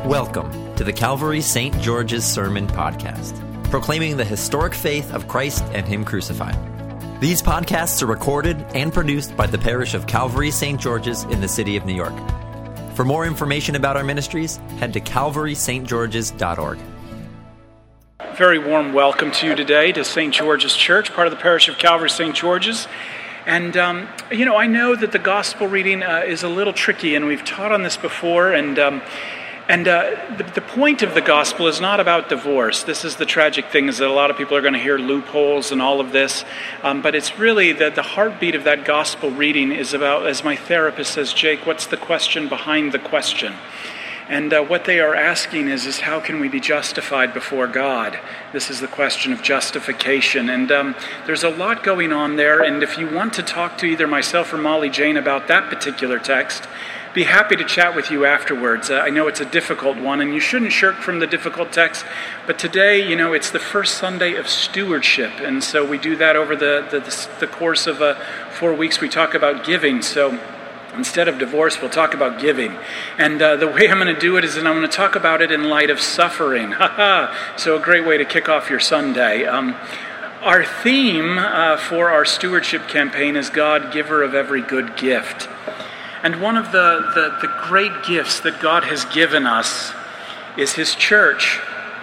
Welcome to the Calvary St. George's Sermon Podcast, proclaiming the historic faith of Christ and Him crucified. These podcasts are recorded and produced by the parish of Calvary St. George's in the city of New York. For more information about our ministries, head to calvarystgeorges.org. Very warm welcome to you today to St. George's Church, part of the parish of Calvary St. George's. And, I know that the gospel reading is a little tricky, and we've taught on this before, the point of the gospel is not about divorce. This is the tragic thing, is that a lot of people are going to hear loopholes and all of this, but it's really that the heartbeat of that gospel reading is about, as my therapist says, Jake, what's the question behind the question? And what they are asking is how can we be justified before God? This is the question of justification. And there's a lot going on there. And if you want to talk to either myself or Molly Jane about that particular text, be happy to chat with you afterwards. I know it's a difficult one, and you shouldn't shirk from the difficult text. But today, it's the first Sunday of stewardship. And so we do that over the course of 4 weeks. We talk about giving. So instead of divorce, we'll talk about giving. And the way I'm going to do it is that I'm going to talk about it in light of suffering. So a great way to kick off your Sunday. Our theme for our stewardship campaign is God, giver of every good gift. And one of the great gifts that God has given us is His church.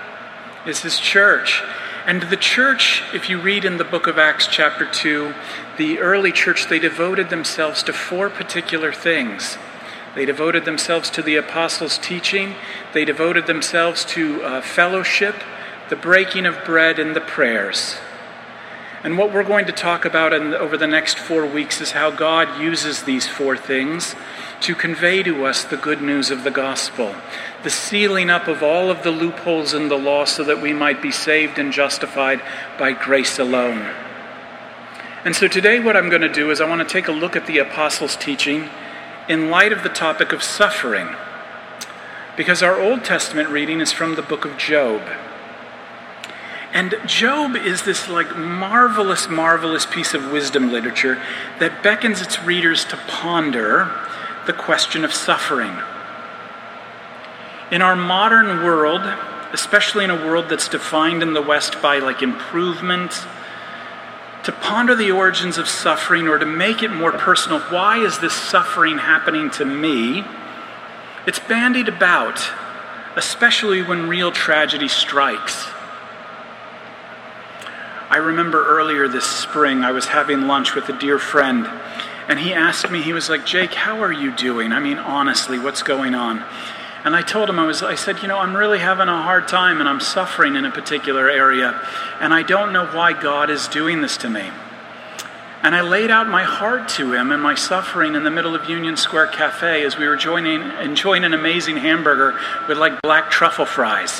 And the church, if you read in the book of Acts chapter 2, the early church, they devoted themselves to 4 particular things. They devoted themselves to the apostles' teaching. They devoted themselves to fellowship, the breaking of bread, and the prayers. And what we're going to talk about over the next 4 weeks is how God uses these 4 things to convey to us the good news of the gospel, the sealing up of all of the loopholes in the law so that we might be saved and justified by grace alone. And so today what I'm going to do is I want to take a look at the apostles' teaching in light of the topic of suffering, because our Old Testament reading is from the book of Job. And Job is this marvelous, marvelous piece of wisdom literature that beckons its readers to ponder the question of suffering. In our modern world, especially in a world that's defined in the West by improvement, to ponder the origins of suffering or to make it more personal, why is this suffering happening to me? It's bandied about, especially when real tragedy strikes. I remember earlier this spring, I was having lunch with a dear friend, and he asked me, he was like, Jake, how are you doing? I mean, honestly, what's going on? And I told him, I said, I'm really having a hard time, and I'm suffering in a particular area, and I don't know why God is doing this to me. And I laid out my heart to him and my suffering in the middle of Union Square Cafe as we were enjoying an amazing hamburger with black truffle fries.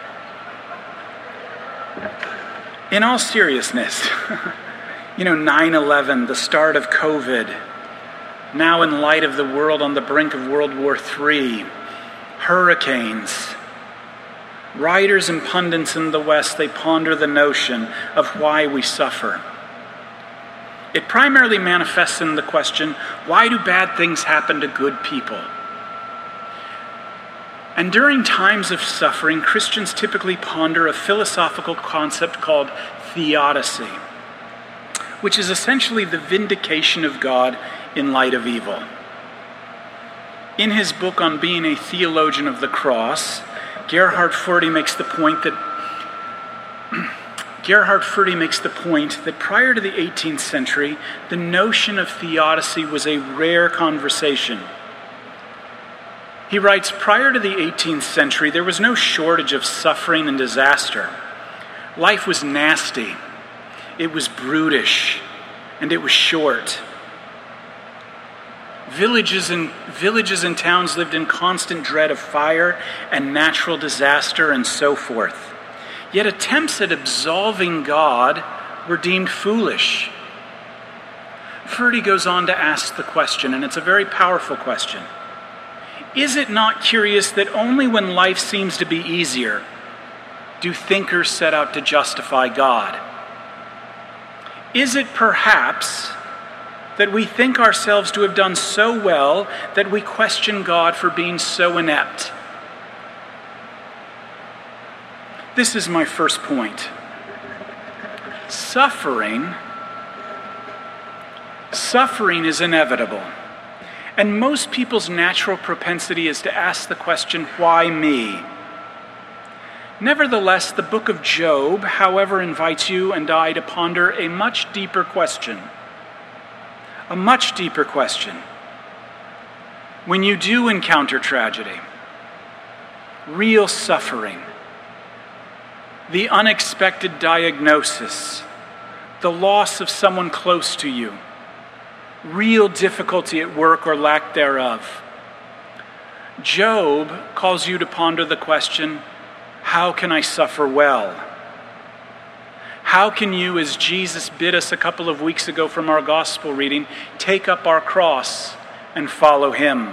In all seriousness, 9/11, the start of COVID, now in light of the world on the brink of World War III, hurricanes, writers and pundits in the West, they ponder the notion of why we suffer. It primarily manifests in the question, why do bad things happen to good people? And during times of suffering, Christians typically ponder a philosophical concept called theodicy, which is essentially the vindication of God in light of evil. In his book on being a theologian of the cross, Gerhard Forde makes the point that prior to the 18th century, the notion of theodicy was a rare conversation. He writes, prior to the 18th century, there was no shortage of suffering and disaster. Life was nasty, it was brutish, and it was short. Villages and towns lived in constant dread of fire and natural disaster and so forth. Yet attempts at absolving God were deemed foolish. Forde goes on to ask the question, and it's a very powerful question. Is it not curious that only when life seems to be easier do thinkers set out to justify God? Is it perhaps that we think ourselves to have done so well that we question God for being so inept? This is my first point. Suffering is inevitable. And most people's natural propensity is to ask the question, why me? Nevertheless, the book of Job, however, invites you and I to ponder a much deeper question. A much deeper question. When you do encounter tragedy, real suffering, the unexpected diagnosis, the loss of someone close to you, real difficulty at work or lack thereof, Job calls you to ponder the question, how can I suffer well? How can you, as Jesus bid us a couple of weeks ago from our gospel reading, take up our cross and follow him?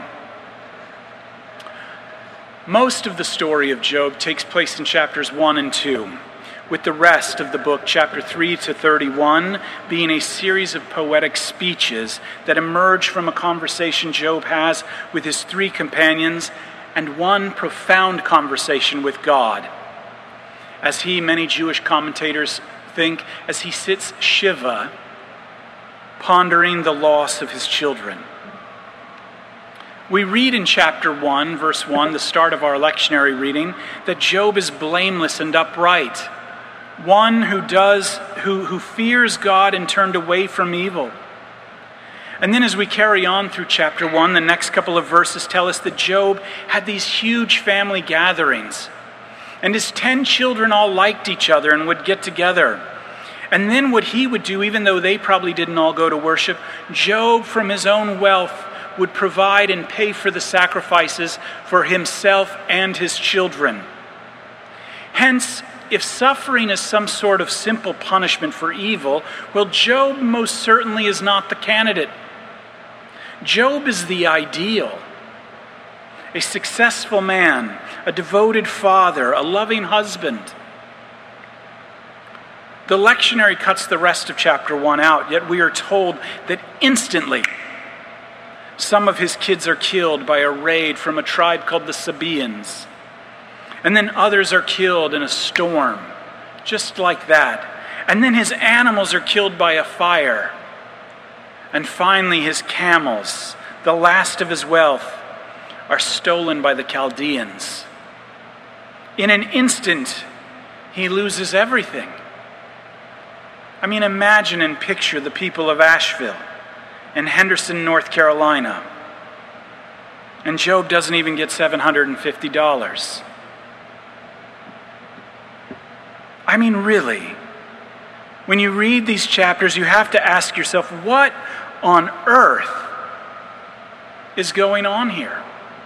Most of the story of Job takes place in chapters 1 and 2, with the rest of the book, chapter 3 to 31, being a series of poetic speeches that emerge from a conversation Job has with his three companions and one profound conversation with God. As he, many Jewish commentators think, as he sits Shiva, pondering the loss of his children. We read in chapter 1, verse 1, the start of our lectionary reading, that Job is blameless and upright, one who fears God and turned away from evil. And then as we carry on through chapter 1, the next couple of verses tell us that Job had these huge family gatherings. And his 10 children all liked each other and would get together. And then what he would do, even though they probably didn't all go to worship, Job from his own wealth would provide and pay for the sacrifices for himself and his children. Hence, if suffering is some sort of simple punishment for evil, well, Job most certainly is not the candidate. Job is the ideal. A successful man, a devoted father, a loving husband. The lectionary cuts the rest of chapter 1 out, yet we are told that instantly some of his kids are killed by a raid from a tribe called the Sabaeans. And then others are killed in a storm, just like that. And then his animals are killed by a fire. And finally his camels, the last of his wealth, are stolen by the Chaldeans. In an instant, he loses everything. I mean, imagine and picture the people of Asheville and Henderson, North Carolina. And Job doesn't even get $750. I mean, really, when you read these chapters, you have to ask yourself, what on earth is going on here?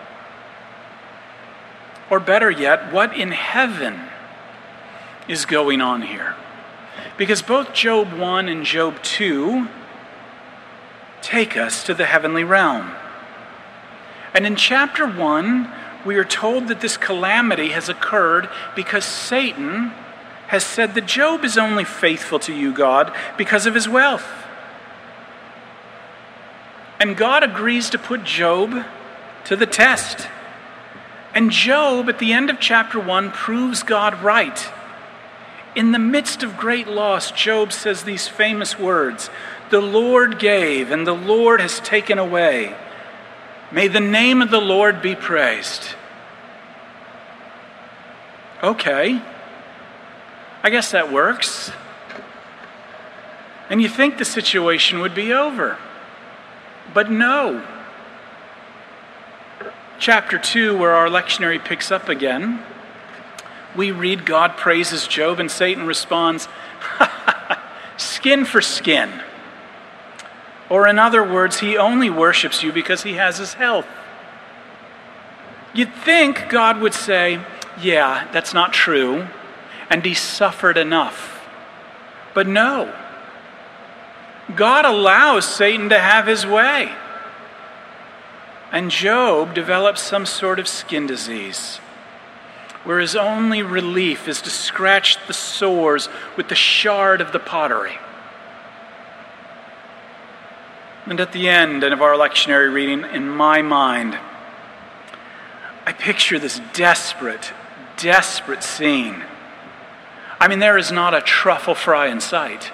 Or better yet, what in heaven is going on here? Because both Job 1 and Job 2 take us to the heavenly realm. And in chapter 1, we are told that this calamity has occurred because Satan has said that Job is only faithful to you, God, because of his wealth. And God agrees to put Job to the test. And Job, at the end of chapter 1, proves God right. In the midst of great loss, Job says these famous words, "The Lord gave, and the Lord has taken away. May the name of the Lord be praised." Okay, I guess that works. And you think the situation would be over. But no. Chapter 2, where our lectionary picks up again, we read God praises Job and Satan responds, skin for skin. Or in other words, he only worships you because he has his health. You'd think God would say, yeah, that's not true, and he suffered enough. But no. God allows Satan to have his way. And Job develops some sort of skin disease, where his only relief is to scratch the sores with the shard of the pottery. And at the end of our lectionary reading, in my mind, I picture this desperate scene I mean, there is not a truffle fry in sight.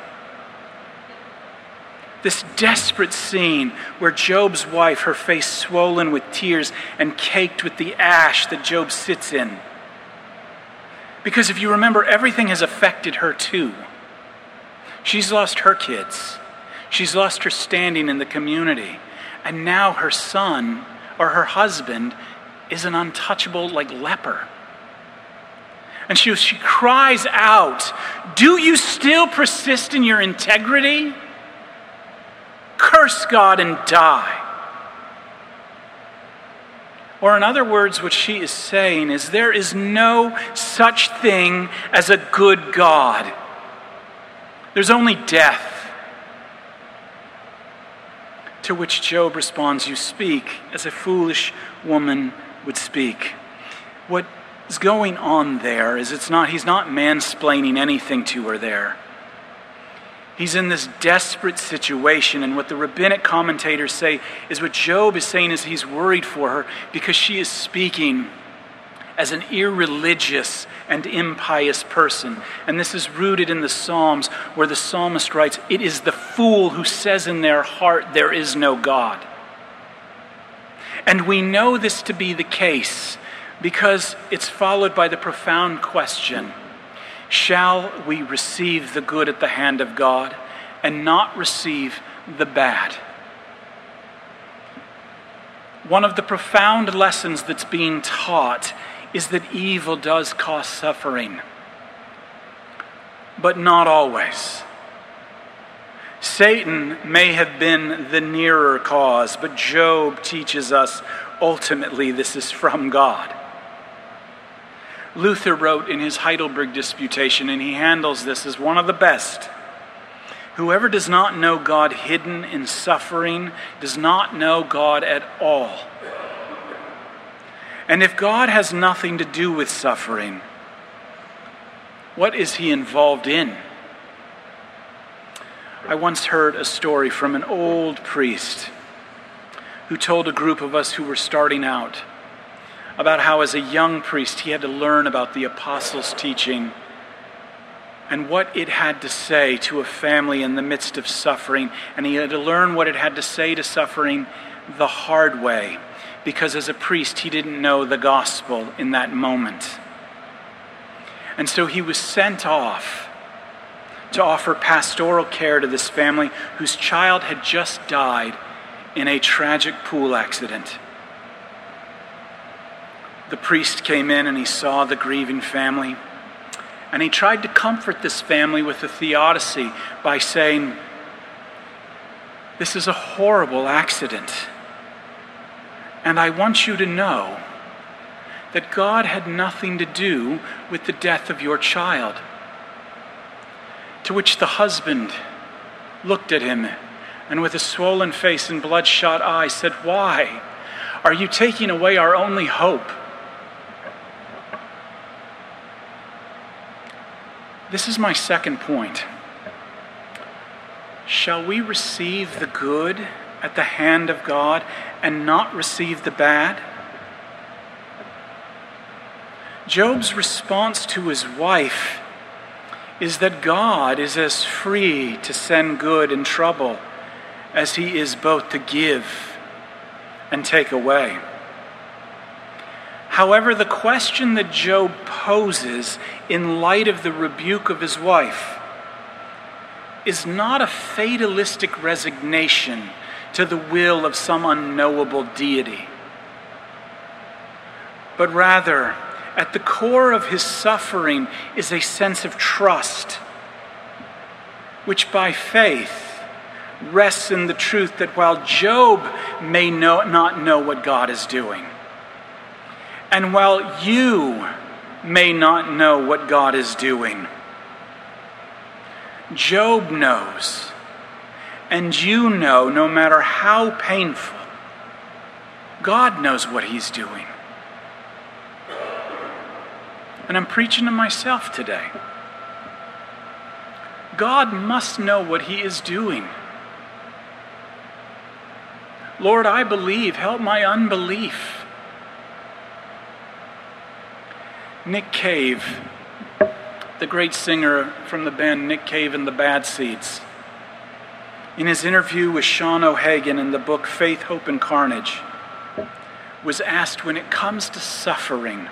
This desperate scene where Job's wife, her face swollen with tears and caked with the ash that Job sits in. Because if you remember, everything has affected her too. She's lost her kids. She's lost her standing in the community. And now her son, or her husband, is an untouchable like leper. And she cries out, "Do you still persist in your integrity? Curse God and die." Or in other words, what she is saying is there is no such thing as a good God. There's only death. To which Job responds, "You speak as a foolish woman would speak." What is going on there is he's not mansplaining anything to her there. He's in this desperate situation, and what the rabbinic commentators say is what Job is saying is he's worried for her because she is speaking as an irreligious and impious person. And this is rooted in the Psalms where the psalmist writes, "It is the fool who says in their heart, there is no God." And we know this to be the case because it's followed by the profound question, shall we receive the good at the hand of God and not receive the bad? One of the profound lessons that's being taught is that evil does cause suffering, but not always. Satan may have been the nearer cause, but Job teaches us ultimately this is from God. Luther wrote in his Heidelberg Disputation, and he handles this as one of the best, "Whoever does not know God hidden in suffering does not know God at all. And if God has nothing to do with suffering, what is he involved in?" I once heard a story from an old priest who told a group of us who were starting out about how as a young priest he had to learn about the apostles' teaching and what it had to say to a family in the midst of suffering. And he had to learn what it had to say to suffering the hard way, because as a priest he didn't know the gospel in that moment. And so he was sent off to offer pastoral care to this family whose child had just died in a tragic pool accident. The priest came in and he saw the grieving family, and he tried to comfort this family with a theodicy by saying, "This is a horrible accident, and I want you to know that God had nothing to do with the death of your child." To which the husband looked at him and with a swollen face and bloodshot eyes said, "Why? Are you taking away our only hope?" This is my second point. Shall we receive the good at the hand of God and not receive the bad? Job's response to his wife is that God is as free to send good in trouble as he is both to give and take away. However, the question that Job poses in light of the rebuke of his wife is not a fatalistic resignation to the will of some unknowable deity, but rather, at the core of his suffering is a sense of trust, which by faith rests in the truth that while Job may not know what God is doing, and while you may not know what God is doing, Job knows, and you know, no matter how painful, God knows what he's doing. And I'm preaching to myself today. God must know what he is doing. Lord, I believe. Help my Nick Cave, the the great singer from the band Nick Cave and the Bad Seeds, in his interview with Sean O'Hagan in the book Faith, Hope, and Carnage, was asked, when it comes to suffering,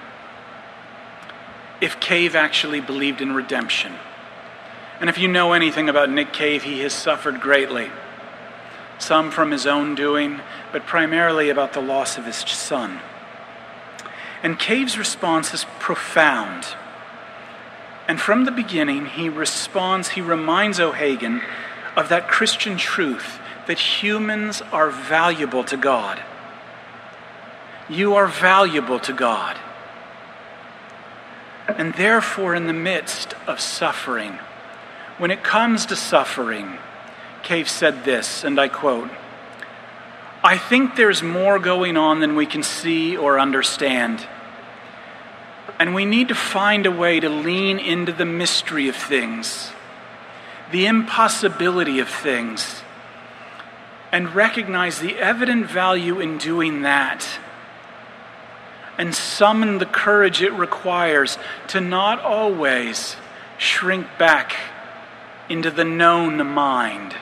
if Cave actually believed in redemption. And if you know anything about Nick Cave, he has suffered greatly. Some from his own doing, but primarily about the loss of his son. And Cave's response is profound. And from the beginning, he reminds O'Hagan of that Christian truth that humans are valuable to God. You are valuable to God. And therefore, in the midst of suffering, when it comes to suffering, Cave said this, and I quote, "I think there's more going on than we can see or understand. And we need to find a way to lean into the mystery of things, the impossibility of things, and recognize the evident value in doing that, and summon the courage it requires to not always shrink back into the known mind."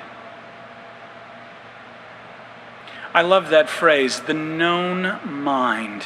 I love that phrase, the known mind.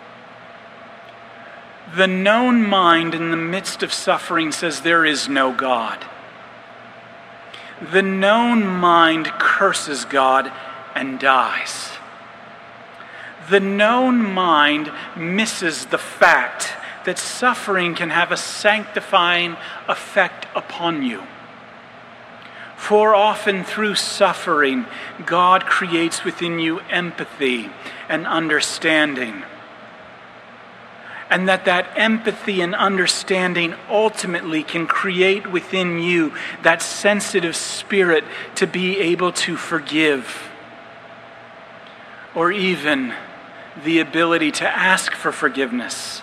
The known mind in the midst of suffering says there is no God. The known mind curses God and dies. The known mind misses the fact that suffering can have a sanctifying effect upon you. For often through suffering, God creates within you empathy and understanding. And that empathy and understanding ultimately can create within you that sensitive spirit to be able to forgive, or even the ability to ask for forgiveness.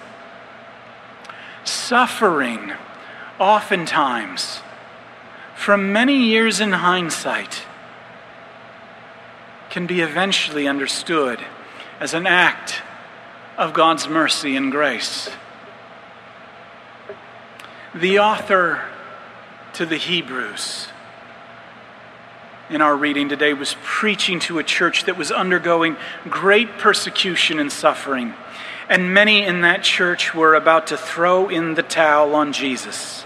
Suffering, oftentimes, from many years in hindsight, can be eventually understood as an act of God's mercy and grace. The author to the Hebrews in our reading today was preaching to a church that was undergoing great persecution and suffering, and many in that church were about to throw in the towel on Jesus.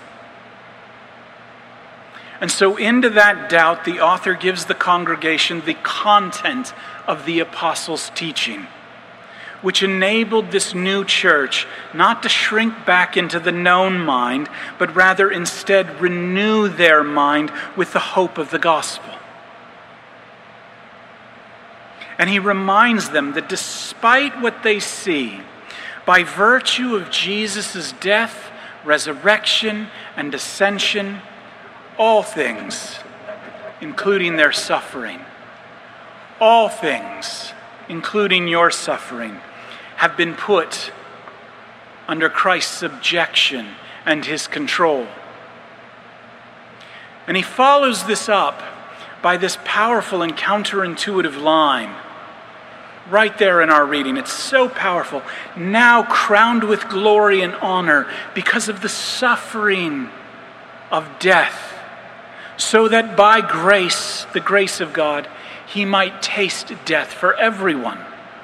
And so into that doubt, the author gives the congregation the content of the apostles' teaching, which enabled this new church not to shrink back into the known mind, but rather instead renew their mind with the hope of the gospel. And he reminds them that despite what they see, by virtue of Jesus' death, resurrection, and ascension, all things, including their suffering, all things, including your suffering, have been put under Christ's subjection and his control. And he follows this up by this powerful and counterintuitive line right there in our reading. It's so powerful. Now crowned with glory and honor because of the suffering of death, so that by grace, the grace of God, he might taste death for everyone.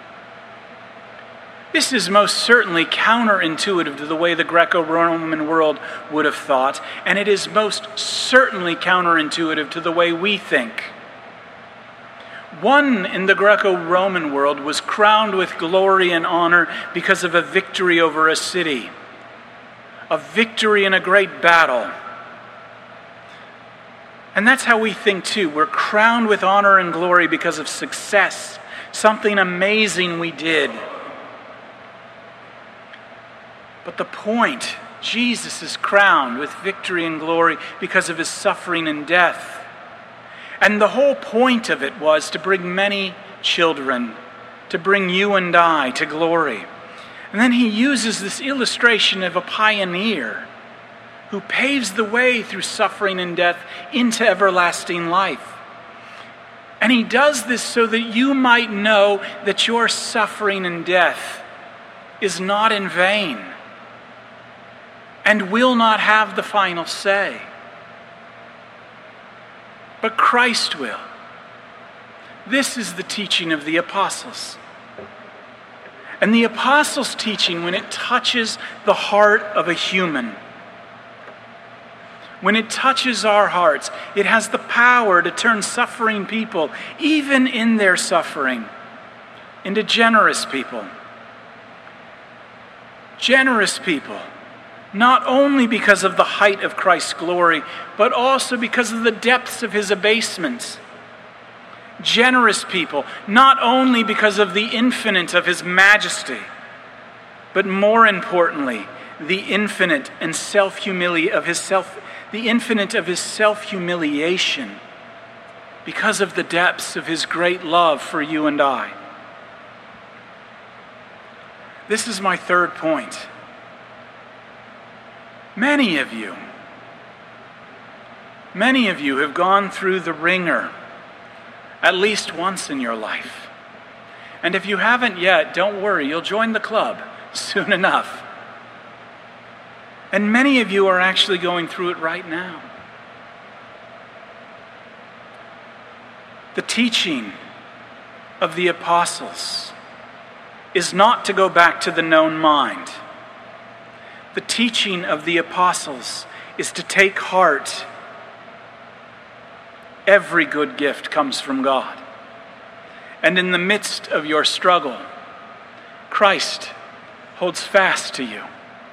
This is most certainly counterintuitive to the way the Greco-Roman world would have thought, and it is most certainly counterintuitive to the way we think. One in the Greco-Roman world was crowned with glory and honor because of a victory over a city, a victory in a great battle. And that's how we think too. We're crowned with honor and glory because of success, something amazing we did. But the point, Jesus is crowned with victory and glory because of his suffering and death. And the whole point of it was to bring many children, to bring you and I to glory. And then he uses this illustration of a pioneer who paves the way through suffering and death into everlasting life. And he does this so that you might know that your suffering and death is not in vain. and will not have the final say. But Christ will. This is the teaching of the apostles. And the apostles' teaching, when it touches the heart of a human, when it touches our hearts, it has the power to turn suffering people, even in their suffering, into generous people. Generous people, not only because of the height of Christ's glory, but also because of the depths of his abasements. Generous people, not only because of the infinite of his majesty, but more importantly, the infinite and the infinite of his self-humiliation, because of the depths of his great love for you and I. This is my third point. Many of you have gone through the ringer at least once in your life. And if you haven't yet, don't worry, you'll join the club soon enough. And many of you are actually going through it right now. The teaching of the apostles is not to go back to the known mind. The teaching of the apostles is to take heart. Every good gift comes from God. And in the midst of your struggle, Christ holds fast to you.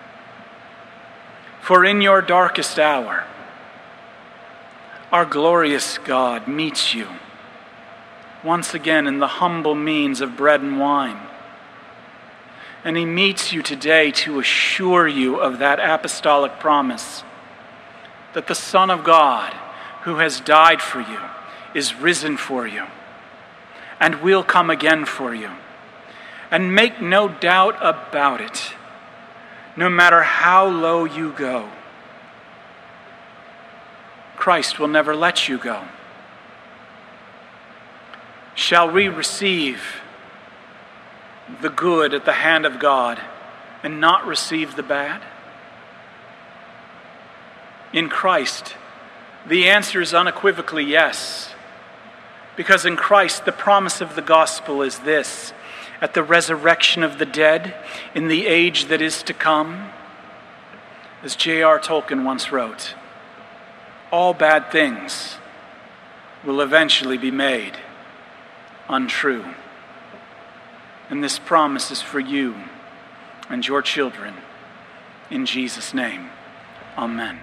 For in your darkest hour, our glorious God meets you once again in the humble means of bread and wine. And he meets you today to assure you of that apostolic promise that the Son of God, who has died for you, is risen for you and will come again for you. And make no doubt about it, no matter how low you go, Christ will never let you go. Shall we receive the good at the hand of God and not receive the bad? In Christ, the answer is unequivocally yes. Because in Christ, the promise of the gospel is this: at the resurrection of the dead, in the age that is to come, as J.R. Tolkien once wrote, all bad things will eventually be made untrue. And this promise is for you and your children. In Jesus' name, amen.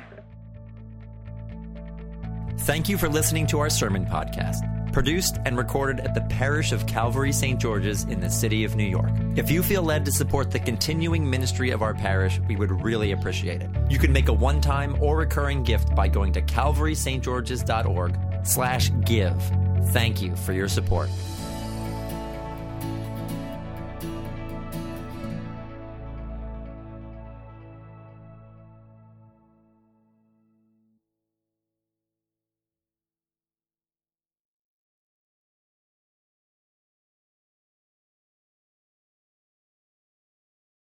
Thank you for listening to our sermon podcast, produced and recorded at the parish of Calvary St. George's in the city of New York. If you feel led to support the continuing ministry of our parish, we would really appreciate it. You can make a one-time or recurring gift by going to calvarystgeorges.org/give. Thank you for your support.